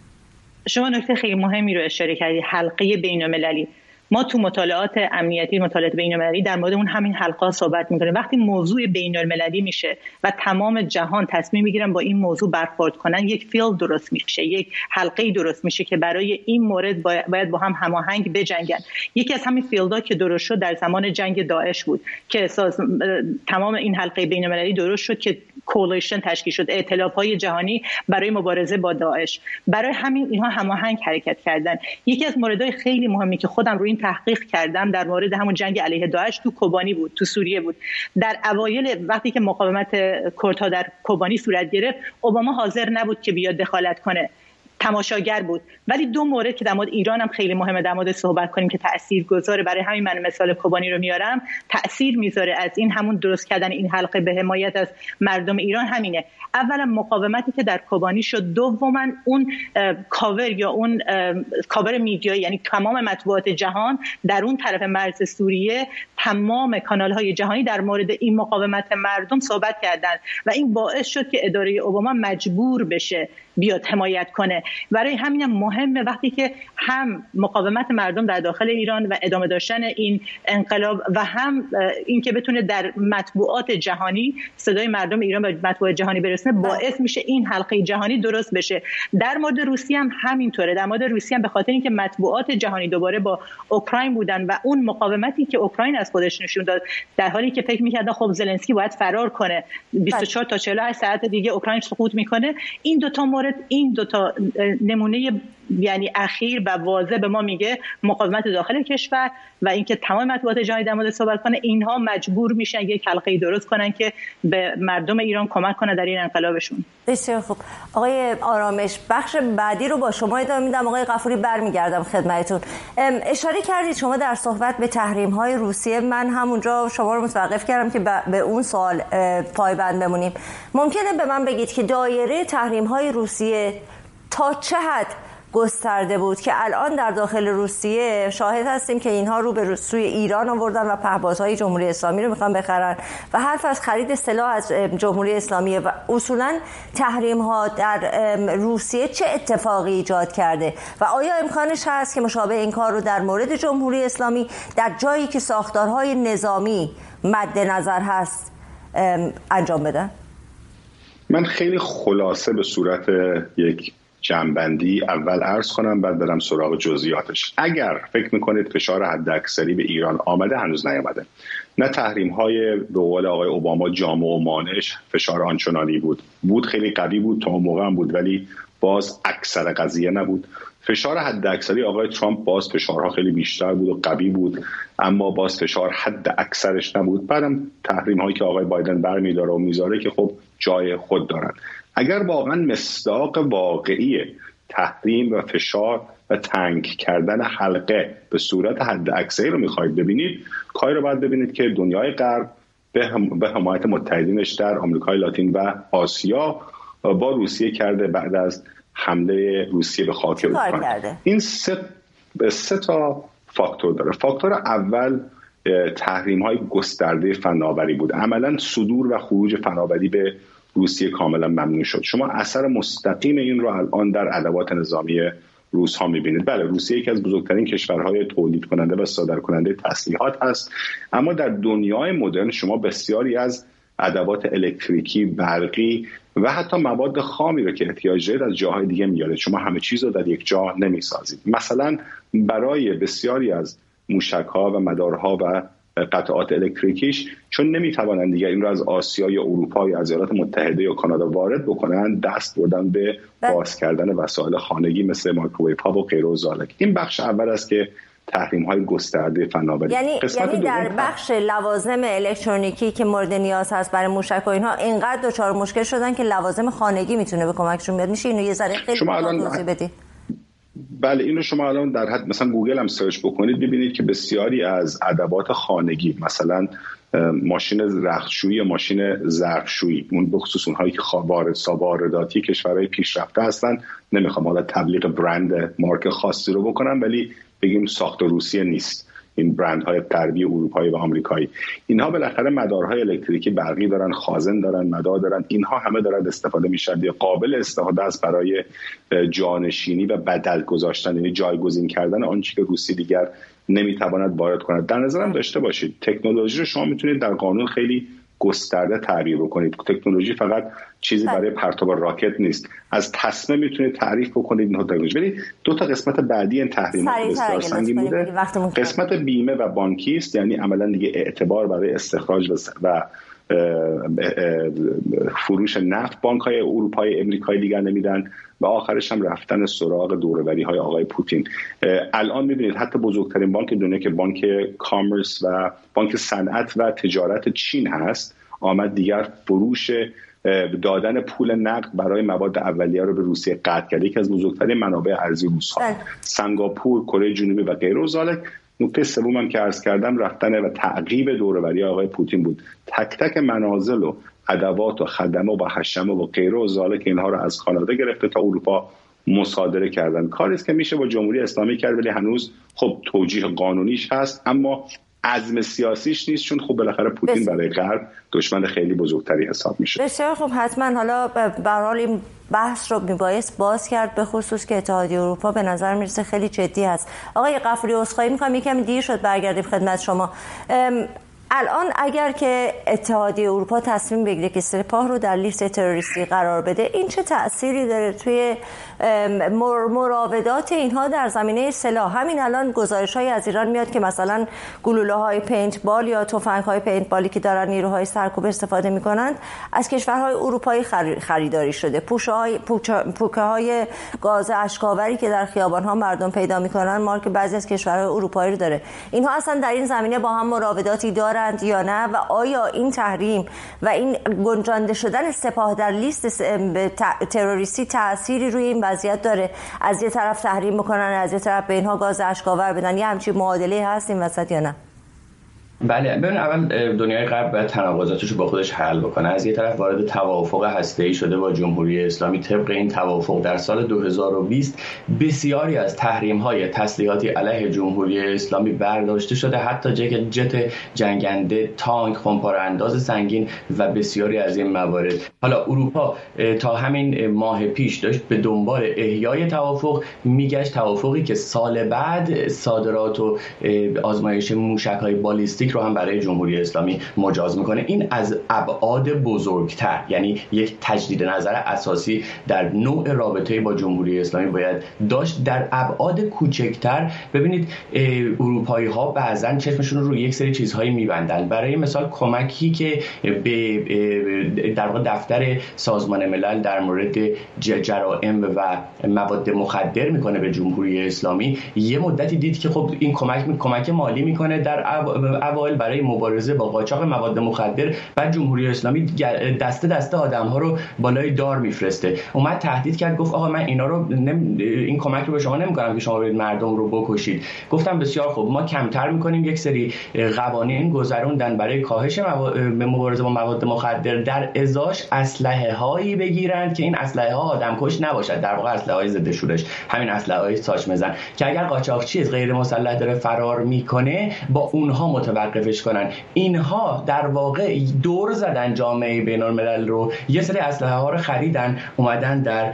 Speaker 5: شما نکته خیلی مهمی رو اشاره کردید، حلقه بین المللی. ما تو مطالعات امنیتی، مطالعات بین‌المللی در مورد اون همین حلقه‌ها صحبت می‌کنیم. وقتی موضوع بین‌المللی میشه و تمام جهان تصمیم می‌گیرن با این موضوع برخورد کنن، یک فیلد درست میشه، یک حلقه‌ای درست میشه که برای این مورد باید با هم هماهنگ بجنگن. یکی از همین فیلدها که درست شد در زمان جنگ داعش بود که تمام این حلقه بین‌المللی درست شد که کولیشن تشکیل شد، ائتلاف‌های جهانی برای مبارزه با داعش. برای همین اینها هماهنگ حرکت کردن. یکی از موردهای خیلی مهمی که خودم روی این تحقیق کردم در مورد همون جنگ علیه داعش تو کوبانی بود، تو سوریه بود. در اوایل وقتی که مقاومت کردها در کوبانی صورت گرفت، اوباما حاضر نبود که بیاد دخالت کنه، تماشاگر بود. ولی دو مورد که در مورد ایران هم خیلی مهمه در مورد صحبت کنیم که تاثیرگذاره، برای همین من مثال کوبانی رو میارم، تاثیر میذاره از این همون درست کردن این حلقه به حمایت از مردم ایران همینه. اولا مقاومتی که در کوبانی شد، دوما اون کاور یا اون کاور میدیایی، یعنی تمام مطبوعات جهان در اون طرف مرز سوریه، تمام کانال‌های جهانی در مورد این مقاومت مردم صحبت کردن و این باعث شد که اداره اوباما مجبور بشه بیاد حمایت کنه. برای همین مهمه وقتی که هم مقاومت مردم در داخل ایران و ادامه داشتن این انقلاب و هم این که بتونه در مطبوعات جهانی صدای مردم ایران به مطبوعات جهانی برسه، باعث میشه این حلقه جهانی درست بشه. در مورد روسیه هم همینطوره. در مورد روسیه هم به خاطر اینکه مطبوعات جهانی دوباره با اوکراین بودن و اون مقاومتی که اوکراین از خودش نشون داد، در حالی که فکر می‌کردن خب زلنسکی باید فرار کنه، 24 تا 48 ساعت دیگه اوکراین سقوط میکنه. این دوتا مورد، این دوتا نمونه یعنی اخیر و واضح به ما میگه مقاومت داخل کشور و اینکه تمام مطبوعات جهانی در مورد صحبت کنه، اینها مجبور میشن یک حلقه‌ای درست کنن که به مردم ایران کمک کنه در این انقلابشون.
Speaker 1: بسیار خوب آقای آرامش، بخش بعدی رو با شما ادامه میدم. آقای غفوری برمیگردم خدمتتون. اشاره کردید شما در صحبت به تحریم‌های روسیه، من همونجا شما رو متوقف کردم که به اون سوال پایبند بمونیم. ممکنه به من بگید که دایره تحریم‌های روسیه تا چه حد گسترده بود که الان در داخل روسیه شاهد هستیم که اینها رو به سوی ایران آوردن و پهپادهای جمهوری اسلامی رو میخوان بخرن و حرف از خرید سلاح از جمهوری اسلامی و اصولا تحریم ها در روسیه چه اتفاقی ایجاد کرده و آیا امکانش هست که مشابه این کار رو در مورد جمهوری اسلامی در جایی که ساختارهای نظامی مد نظر هست انجام بدن؟
Speaker 4: من خیلی خلاصه به صورت یک جنبندی اول عرض کنم، بعد برم سراغ جزئیاتش. اگر فکر میکنید فشار حداکثری به ایران آمده، هنوز نیامده. نه تحریم های به قول آقای اوباما جامع و مانعش فشار آنچنانی بود خیلی قوی بود، تا اون موقع هم بود، ولی باز اکثر قضیه نبود. فشار حداکثری آقای ترامپ باز فشارها خیلی بیشتر بود و قوی بود، اما باز فشار حد اکثرش نبود. بعدم تحریم هایی که آقای بایدن برمی‌داره و میذاره که خب جای خود دارن. اگر واقعا مصداق واقعی تحریم و فشار و تنگ کردن حلقه به صورت حد اکثری رو میخواید ببینید، کاری رو باید ببینید که دنیای غرب به حمایت متحدینش در آمریکای لاتین و آسیا با روسیه کرده بعد از حمله روسیه به خاک اوکراین. این سه تا فاکتور داره. فاکتور اول تحریم های گسترده فناوری بود. عملا صدور و خروج فناوری به روسیه کاملا ممنوع شد. شما اثر مستقیم این رو الان در ادوات نظامی روس ها میبینید. بله، روسیه یکی از بزرگترین کشورهای تولید کننده و صادر کننده تسلیحات هست، اما در دنیای مدرن شما بسیاری از ادوات الکتریکی، برقی و حتی مواد خامی رو که احتیاج دارید از جاهای دیگه میارید. شما همه چیز رو در یک جا نمیسازید. مثلا برای بسیاری از موشک‌ها و مدارها و قطعات الکتریکیش چون نمیتوانند دیگه این رو از آسیا یا اروپا یا از ایالات متحده یا کانادا وارد بکنن، دست بردن به باز کردن وسایل خانگی مثل مایکروویو ها و غیره و ذالک. این بخش اول است که تحریم های گسترده فناوری.
Speaker 1: یعنی در بخش لوازم الکترونیکی که مورد نیاز هست برای موشک و اینها اینقدر دچار مشکل شدن که لوازم خانگی میتونه به کمکشون بیاد. میشه اینو یه ذره خیلی توضیح بدید؟
Speaker 4: بله، اینو شما الان در حد مثلا گوگل هم سرچ بکنید ببینید که بسیاری از ادوات خانگی، مثلا ماشین رختشویی یا ماشین ظرفشویی، اون به خصوص اونهایی که وارداتی کشورهای پیشرفته هستن، نمیخوام حالا تبلیغ برند مارک خاصی رو بکنم، ولی بگیم ساخت روسیه نیست، این برندهای غربی اروپایی و آمریکایی، اینها بالاخره مدارهای الکتریکی برقی دارن، خازن دارن، مدار دارن، اینها همه دارن استفاده میشن یا قابل استفاده است برای جانشینی و بدل گذاشتن، یعنی جایگزین کردن آنچه که روسی دیگر نمیتواند وارد کند. در نظرم داشته باشید تکنولوژی رو شما میتونید در قانون خیلی گسترده تعریف بکنید. تکنولوژی فقط چیزی برای پرتاب راکت نیست. از تسمه میتونید تعریف بکنید این تکنولوژی. ولی دو تا قسمت بعدی این تحریمات بسیار سنگین بوده. قسمت بیمه و بانکی است، یعنی عملا دیگه اعتبار برای استخراج و فروش نفت بانک‌های اروپایی، امریکایی دیگر نمیدن و آخرش هم رفتن سراغ دوره‌وری‌های آقای پوتین. الان می‌بینید حتی بزرگترین بانک دنیا که بانک کامرس و بانک صنعت و تجارت چین هست، آمد دیگر فروش دادن پول نقد برای مواد اولیه رو به روسیه قطع کرد. یکی از بزرگترین منابع ارزی روس‌ها، سنگاپور، کره جنوبی و غیره و ذالک. نکته سومم که عرض کردم رفتن و تعقیب دوره‌وری آقای پوتین بود. تک تک منازل و ادوات و خدمه و حشمه و غیره و ذالک اینها رو از کانادا گرفته تا اروپا مصادره کردن. کاری است که میشه با جمهوری اسلامی کرد، ولی هنوز خب توجیه قانونیش هست، اما عزم سیاسیش نیست، چون خب بالاخره پوتین برای غرب دشمن خیلی بزرگتری حساب میشه.
Speaker 1: بسیار خب، حتما حالا به هر حال این بحث رو میبایست باز کرد، به خصوص که اتحادیه اروپا به نظر میرسه خیلی جدی هست. آقای غفوری عذرخواهی میکنم یکم دیر شد برگردیم خدمت شما. الان اگر که اتحادیه اروپا تصمیم بگیره که سپاه رو در لیست تروریستی قرار بده، این چه تأثیری داره توی مراودات اینها در زمینه سلاح؟ همین الان گزارش‌های از ایران میاد که مثلا گلوله‌های پینتبال یا تفنگ‌های پینتبالی که دارن نیروهای سرکوب استفاده می‌کنند از کشورهای اروپایی خریداری شده. پوکه‌های گاز اشکاوری که در خیابان‌ها مردم پیدا می‌کنن مارک بعضی از کشورهای اروپایی رو داره. اینها اصلا در این زمینه با هم مراوداتی دارند یا نه؟ و آیا این تحریم و این گنجانده شدن سپاه در لیست تروریستی تأثیری روی این وضعیت داره؟ از یه طرف تحریم بکنن، از یه طرف به اینها گاز اشکاور بدن، یه همچین معادله هست این وسط یا نه؟
Speaker 3: بله، ببین اول دنیای غرب باید تناقضاتش رو با خودش حل بکنه. از یه طرف وارد توافق هسته‌ای شده با جمهوری اسلامی. طبق این توافق در سال 2020 بسیاری از تحریم‌های تسلیحاتی علیه جمهوری اسلامی برداشته شده، حتی جت جنگنده، تانک، خمپاره انداز سنگین و بسیاری از این موارد. حالا اروپا تا همین ماه پیش داشت به دنبال احیای توافق میگشت، توافقی که سال بعد صادرات و آزمایش موشک‌های بالیستیک رو هم برای جمهوری اسلامی مجاز میکنه. این از ابعاد بزرگتر، یعنی یک تجدید نظر اساسی در نوع رابطه با جمهوری اسلامی باید داشت. در ابعاد کوچکتر ببینید اروپایی ها بعضا چشمشون رو روی یک سری چیزهایی میبندن. برای مثال کمکی که به در واقع دفتر سازمان ملل در مورد جرائم و مواد مخدر میکنه به جمهوری اسلامی، یه مدتی دید که خب این کمک مالی میکنه در اوایل برای مبارزه با قاچاق مواد مخدر، بعد جمهوری اسلامی دسته آدم‌ها رو بالای دار میفرسته. اومد تهدید کرد، گفت آقا من اینا رو این کمک رو به شما نمی‌کنم که شما برید مردم رو بکشید. گفتم بسیار خوب، ما کمتر می‌کنیم، یک سری قوانین گذروندن برای کاهش مبارزه با مواد مخدر، در ازاش اسلحه‌هایی بگیرند که این اسلحه‌ها آدمکش نباشد، در واقع اسلحه‌های ضد شورش، همین اسلحه‌های ساچمه‌زن، که اگر قاچاقچی غیر مسلح داره فرار میکنه با اونها متوقفش کنن. اینها در واقع دور زدن جامعه بین‌الملل رو، یه سری اسلحه ها رو خریدن، اومدن در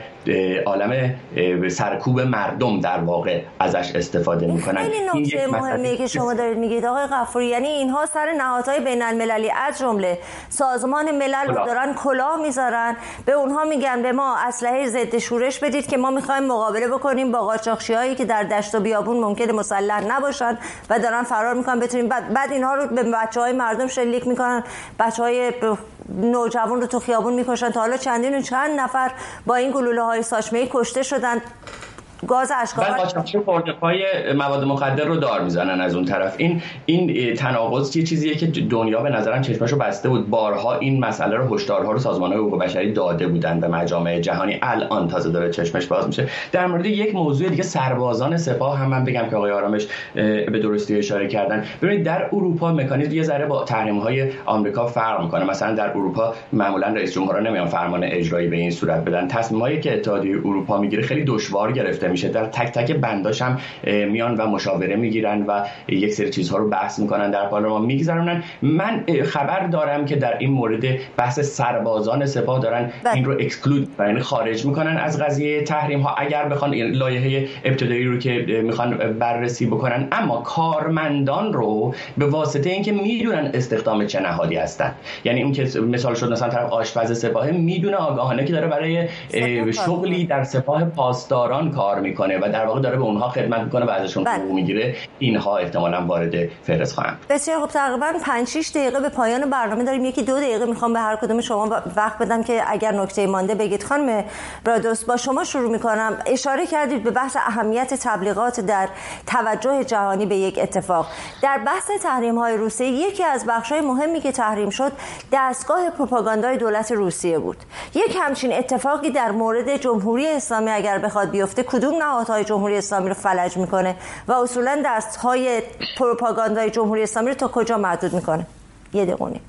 Speaker 3: عالم سرکوب مردم در واقع ازش استفاده میکنن.
Speaker 1: این نکته مهمه که شما دارید میگید آقای غفوری، یعنی اینها سر نهادهای بین‌المللی از جمله سازمان ملل رو دارن کلاه میذارن، به اونها میگن به ما اسلحه ضد شورش بدید که ما میخوایم مقابله بکنیم با قاچاقچیایی که در دشت و بیابون ممکنه مسلح نباشن و دارن فرار میکنن بتونیم. بعد اینها رو به بچهای مردم شلیک میکنن، بچهای نوجوان رو تو خیابون میکشن. تا حالا چند نفر با این گلوله‌های ساچمه‌ای کشته شدن. گاز اشکاور
Speaker 3: قاچاقچی پای مواد مخدر رو دار میزنن از اون طرف. این تناقض یه چیزیه که دنیا به نظرم چشمشو بسته بود. بارها این مسئله رو هشدارها رو سازمان‌های حقوق بشری داده بودن به مجامع جهانی، الان تازه داره چشمش باز میشه. در مورد یک موضوع دیگه، سربازان سپاه هم من بگم که آقای آرامش به درستی اشاره کردن. ببینید در اروپا مکانیزم یه ذره با تحریم‌های آمریکا فرق می‌کنه. مثلا در اروپا معمولا رئیس جمهورها نمیان فرمان اجرایی به این صورت بدن. تصمیمایی که اتحادیه اروپا میگیره خیلی دشوار گرفته میشه. در تک تک بنداش هم میان و مشاوره میگیرن و یک سری چیزها رو بحث میکنن، در پارلمان میگذرونن. من خبر دارم که در این مورد بحث سربازان سپاه دارن این رو اکسکلود، یعنی خارج میکنن از قضیه تحریم ها اگر بخوان لایحه ابتدایی رو که میخوان بررسی بکنن. اما کارمندان رو به واسطه اینکه میدونن استخدام چه نهادی هستن، یعنی اون که مثال شد مثلا طرف آشپز سپاه میدونه آگاهانه که داره برای شغلی در سپاه پاسداران کار میکنه و در واقع داره به اونها خدمت میکنه و ازشون حقوق میگیره، اینها احتمالاً وارد فهرست خواهند.
Speaker 1: بسیار خب، تقریباً 5-6 دقیقه به پایان برنامه داریم. یکی 2 دقیقه میخوام به هر کدوم شما وقت بدم که اگر نکته مانده بگید. خانم برادوس، با شما شروع میکنم. اشاره کردید به بحث اهمیت تبلیغات در توجه جهانی به یک اتفاق. در بحث تحریم های روسیه، یکی از بخش‌های مهمی که تحریم شد دستگاه پروپاگاندای دولت روسیه بود. یک همچین اتفاقی در مورد جمهوری اسلامی اگر بخواد بیفته، کدوم نهادهای جمهوری اسلامی رو فلج میکنه و اصولا دستهای پروپاگاندای جمهوری اسلامی رو تا کجا محدود میکنه؟ یه دقیقه.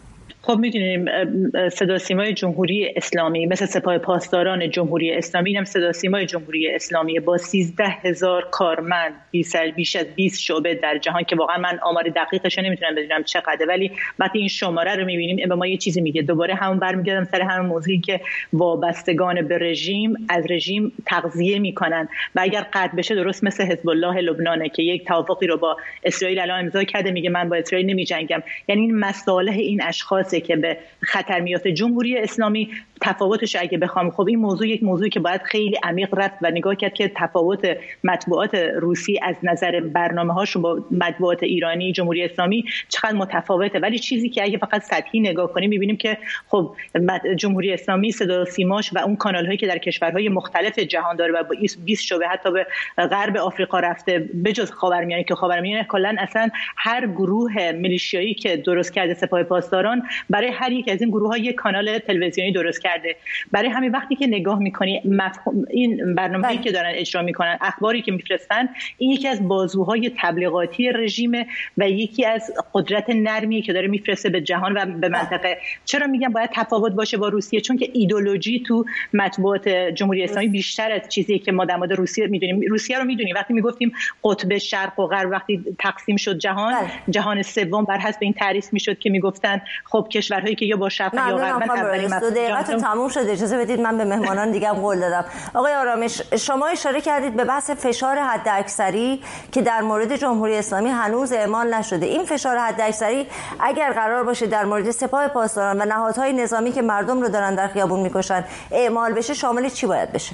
Speaker 5: خب میدونیم صدا سیمای جمهوری اسلامی مثل سپاه پاسداران جمهوری اسلامی هم صدا سیمای جمهوری اسلامی با 13,000 کارمند بیش از 20 شعبه در جهان که واقعا من آمار دقیقش نمیتونم بدونم چقدره، ولی وقتی این شماره رو میبینیم به ما یه چیزی میگه. دوباره همون برمیگردم سر همون موضوعی که وابستگان به رژیم از رژیم تغذیه میکنن و اگر قطع بشه درست مثل حزب الله لبنانه که یک توافقی رو با اسرائیل الان امضا کرده، میگه من با اسرائیل نمیجنگم. یعنی این مصالح این اشخاصی که به خطر میفته. جمهوری اسلامی تفاوتش اگه بخوام، خب این موضوع یک موضوعی که باید خیلی عمیق رفت و نگاه کرد که تفاوت مطبوعات روسی از نظر برنامه‌هاشون با مطبوعات ایرانی جمهوری اسلامی چقدر متفاوته. ولی چیزی که اگه فقط سطحی نگاه کنیم می‌بینیم که خب جمهوری اسلامی صدا و سیماش و اون کانال‌هایی که در کشورهای مختلف جهان داره و با 20 شعبه حتی به غرب آفریقا رفته، بجز خاورمیانه که خاورمیانه کلاً اصلا هر گروه میلیشیایی که درست کرده سپاه پاسداران برای هر یک از این گروه‌ها یک کانال تلویزیونی درست کرده. برای همین وقتی که نگاه می‌کنی این برنامه‌ای که دارن اجرا می‌کنن، اخباری که می‌فرستن، این یکی از بازوهای تبلیغاتی رژیم و یکی از قدرت نرمی که داره می‌فرسته به جهان و به منطقه. چرا میگم باید تفاوت باشه با روسیه؟ چون که ایدئولوژی تو مطبوعات جمهوری اسلامی بیشتر از چیزی که ما در مورد روسیه می‌دونیم. روسیه رو می‌دونیم وقتی می‌گفتیم قطب شرق و غرب، وقتی تقسیم شد جهان سوم بر حسب این تعریف می‌شد که می‌گفتن خب کشورهایی که یا با شرق یا غرب اولین
Speaker 1: دقیقاً تموم شد. اجازه بدید من به مهمانان دیگه هم قول دادم. آقای آرامش، شما اشاره کردید به بحث فشار حداکثری که در مورد جمهوری اسلامی هنوز اعمال نشده. این فشار حداکثری اگر قرار باشه در مورد سپاه پاسداران و نهادهای نظامی که مردم رو دارن در خیابون میکشن اعمال بشه، شامل چی باید بشه؟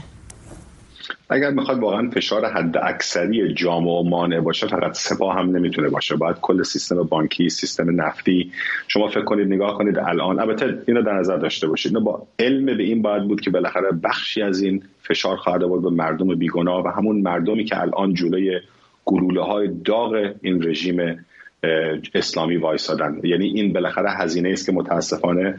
Speaker 4: اگر میخواد واقعا فشار حداکثری جامع و مانع باشه، فقط سپاه هم نمیتونه باشه، باید کل سیستم بانکی، سیستم نفتی. شما فکر کنید، نگاه کنید الان، البته اینو در نظر داشته باشید، اینو با علم به این باید بود که بالاخره بخشی از این فشار خواهد بود به مردم بیگناه و همون مردمی که الان جلوی گلوله‌های داغ این رژیم اسلامی وایسادن. یعنی این بالاخره هزینه است که متاسفانه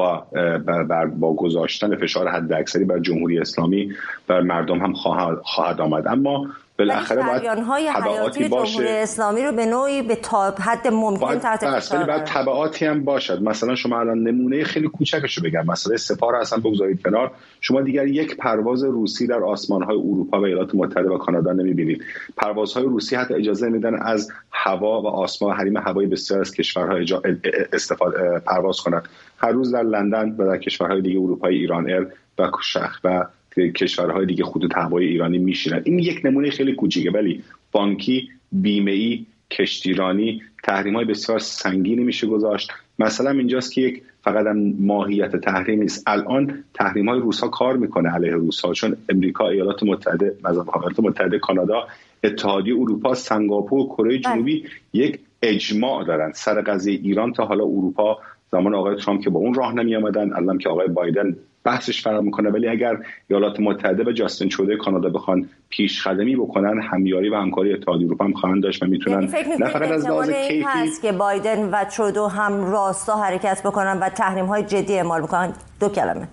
Speaker 4: با گذاشتن فشار حداکثری بر جمهوری اسلامی بر مردم هم خواهد آمد. اما بالاخره باید تبعاتی باشه.
Speaker 1: جمهوری اسلامی رو به نوعی به حد ممکن تحت فشار
Speaker 4: باید تبعاتی هم باشد. مثلا شما الان نمونه خیلی کوچکش رو بگم، مثلا سپاه رو اصلا بگذارید کنار، شما دیگر یک پرواز روسی در آسمان‌های اروپا و ایالات متحده و کانادا نمی‌بینید. پروازهای روسی حتی اجازه میدن از هوا و آسمان حریم هوایی بسیار از کشورها استفاده پرواز کنند. هر روز در لندن و در کشورهای دیگه اروپایی ایران ایر و و کشورهای دیگه خطوط هوایی ایرانی میشینن. این یک نمونه خیلی کوچیکه، ولی بانکی، بیمه‌ای، کشتیرانی تحریم‌های بسیار سنگینی میشه گذاشت. مثلا اینجاست که یک فقط ماهیت تحریم نیست، الان تحریم‌های روس‌ها کار میکنه علیه روس‌ها، چون امریکا، ایالات متحده، کانادا، اتحادیه اروپا، سنگاپور، کره جنوبی یک اجماع دارن سر قضیه ایران. تا حالا اروپا زمان آقای ترامپ که با اون راه نمی آمدن، الان که آقای بایدن بحثش فرام میکنه، ولی اگر ایالات متحده و جاستین ترودو کانادا بخوان پیشقدمی بکنن، همیاری و همکاری اتحادیه اروپا هم خواهند داشت و میتونن نه فقط از لحاظ کیفی
Speaker 1: هست که بایدن و ترودو هم راستا حرکت بکنن و تحریم‌های جدی اعمال بکنن. دو کلمه.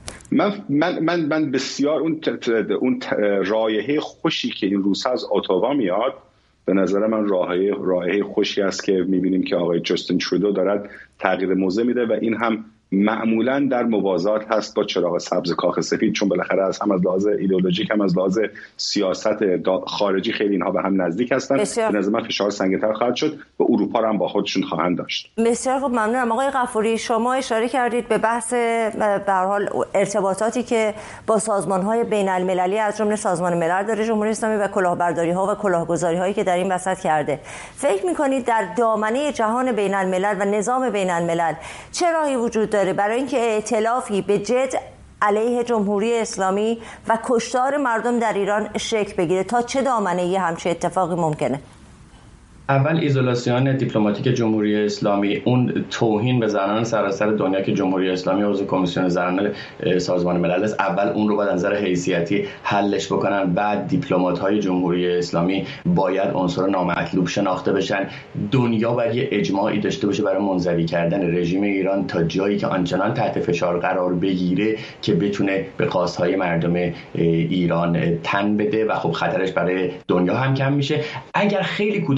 Speaker 4: من بسیار اون رایحه خوشی که این روزها از اتاوا میاد، به نظر من رایحه خوشی است که میبینیم که آقای جاستین ترودو دارد تغییر موضع میده و این هم معمولا در موازات هست با چراغ سبز کاخ سفید، چون بالاخره از لحاظ ایدئولوژیک هم از لحاظ سیاست خارجی خیلی اینها به هم نزدیک هستن. به نظر من فشار سنگین‌تر خواهد شد و اروپا هم با خودشون خواهند داشت.
Speaker 1: بسیار خوب، ممنونم. آقای غفوری، شما اشاره کردید به بحث به هر حال ارتباطاتی که با سازمان‌های بین‌المللی از جمله سازمان ملل داره جمهوری اسلامی و کلاهبرداری‌ها و کلاهگذاری‌هایی که در این وسط کرده. فکر می‌کنید در دامنه جهان بین‌الملل و نظام بین‌الملل چه راهی وجود داره برای اینکه ائتلافی به جد علیه جمهوری اسلامی و کشتار مردم در ایران شکل بگیره؟ تا چه دامنه‌ای همچین اتفاقی ممکنه؟
Speaker 3: اول ایزولاسیون دیپلماتیک جمهوری اسلامی، اون توهین به زنان سراسر دنیا که جمهوری اسلامی عضو کمیسیون زنان سازمان ملل است، اول اون رو باید از نظر حیثیتی حلش بکنن. بعد دیپلمات‌های جمهوری اسلامی باید عنصر نامطلوب شناخته بشن. دنیا باید یه اجماعی داشته باشه برای منزوی کردن رژیم ایران تا جایی که آنچنان تحت فشار قرار بگیره که بتونه به خواست‌های مردم ایران تن بده و خب خطرش برای دنیا هم کم میشه. اگر خیلی کوتاه اشاره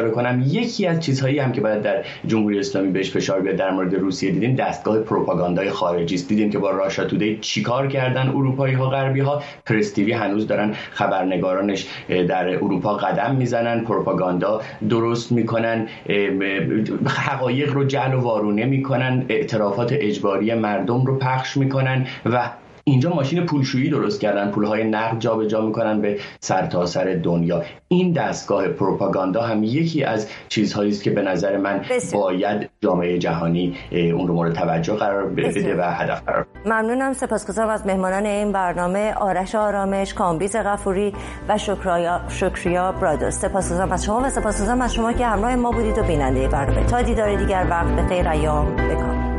Speaker 3: اشاره کنم، یکی از چیزهایی هم که باید در جمهوری اسلامی بهش فشار بیاد در مورد روسیه دیدیم دستگاه پروپاگاندای خارجی است. دیدیم که با راشا تودی چیکار کردن اروپایی ها غربی ها. پرس تیوی هنوز دارن خبرنگارانش در اروپا قدم میزنن، پروپاگاندا درست میکنن، حقایق رو جعل و وارونه میکنن، اعترافات اجباری مردم رو پخش میکنن و اینجا ماشین پولشویی درست کردن، پولهای نقد جابجا میکنن به سرتاسر دنیا. این دستگاه پروپاگاندا هم یکی از چیزهایی است که به نظر من باید جامعه جهانی اون رو مورد توجه قرار بده و هدف قرار بده.
Speaker 1: ممنونم، سپاسگزارم از مهمانان این برنامه آرش آرامش، کامبیز غفوری و شکریا برادرز. سپاسگزارم از شما و سپاسگزارم از شما که همراه ما بودید و بیننده برنامه. تا دیدار دیگر، وقت بخیر، ایام بکام.